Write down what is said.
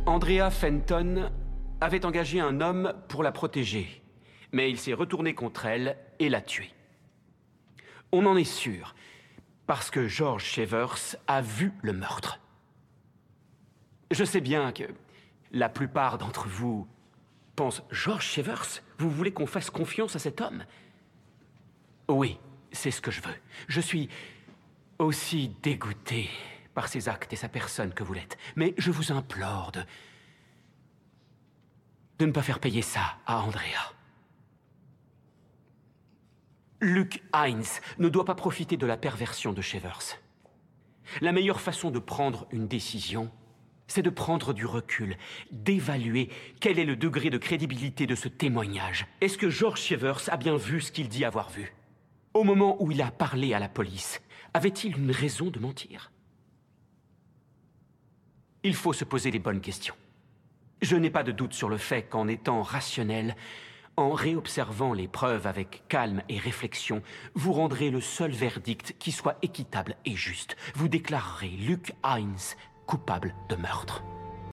Andrea Fenton avait engagé un homme pour la protéger, mais il s'est retourné contre elle et l'a tuée. On en est sûr, parce que George Chevers a vu le meurtre. Je sais bien que la plupart d'entre vous pensent « George Chevers, vous voulez qu'on fasse confiance à cet homme ?» Oui, c'est ce que je veux. Je suis aussi dégoûté par ses actes et sa personne que vous l'êtes. Mais je vous implore de ne pas faire payer ça à Andrea. Luke Hines ne doit pas profiter de la perversion de Chevers. La meilleure façon de prendre une décision, c'est de prendre du recul, d'évaluer quel est le degré de crédibilité de ce témoignage. Est-ce que George Chevers a bien vu ce qu'il dit avoir vu? Au moment où il a parlé à la police, avait-il une raison de mentir? Il faut se poser les bonnes questions. Je n'ai pas de doute sur le fait qu'en étant rationnel, en réobservant les preuves avec calme et réflexion, vous rendrez le seul verdict qui soit équitable et juste. Vous déclarerez Luke Hines coupable de meurtre.